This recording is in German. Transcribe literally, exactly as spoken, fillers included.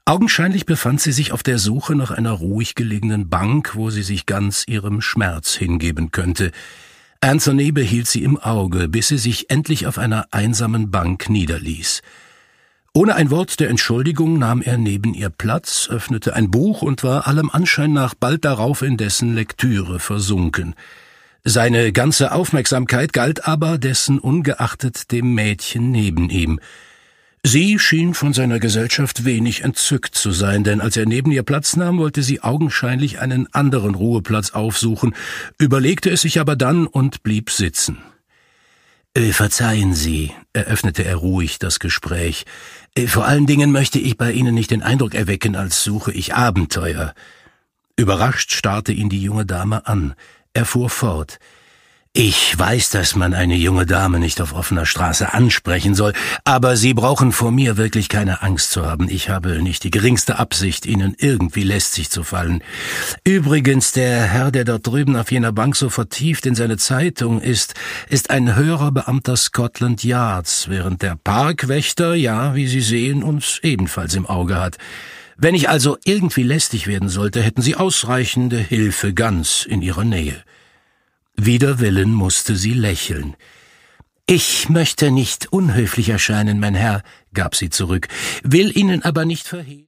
Augenscheinlich befand sie sich auf der Suche nach einer ruhig gelegenen Bank, wo sie sich ganz ihrem Schmerz hingeben könnte. Anthony behielt sie im Auge, bis sie sich endlich auf einer einsamen Bank niederließ. Ohne ein Wort der Entschuldigung nahm er neben ihr Platz, öffnete ein Buch und war allem Anschein nach bald darauf in dessen Lektüre versunken. Seine ganze Aufmerksamkeit galt aber dessen ungeachtet dem Mädchen neben ihm. Sie schien von seiner Gesellschaft wenig entzückt zu sein, denn als er neben ihr Platz nahm, wollte sie augenscheinlich einen anderen Ruheplatz aufsuchen, überlegte es sich aber dann und blieb sitzen. Äh, »Verzeihen Sie«, eröffnete er ruhig das Gespräch, äh, »vor allen Dingen möchte ich bei Ihnen nicht den Eindruck erwecken, als suche ich Abenteuer.« Überrascht starrte ihn die junge Dame an. Er fuhr fort. »Ich weiß, dass man eine junge Dame nicht auf offener Straße ansprechen soll, aber Sie brauchen vor mir wirklich keine Angst zu haben. Ich habe nicht die geringste Absicht, Ihnen irgendwie lästig zu fallen. Übrigens, der Herr, der dort drüben auf jener Bank so vertieft in seine Zeitung ist, ist ein höherer Beamter Scotland Yards, während der Parkwächter, ja, wie Sie sehen, uns ebenfalls im Auge hat. Wenn ich also irgendwie lästig werden sollte, hätten Sie ausreichende Hilfe ganz in Ihrer Nähe.« Wider Willen musste sie lächeln. »Ich möchte nicht unhöflich erscheinen, mein Herr«, gab sie zurück, »will Ihnen aber nicht verhehlen.«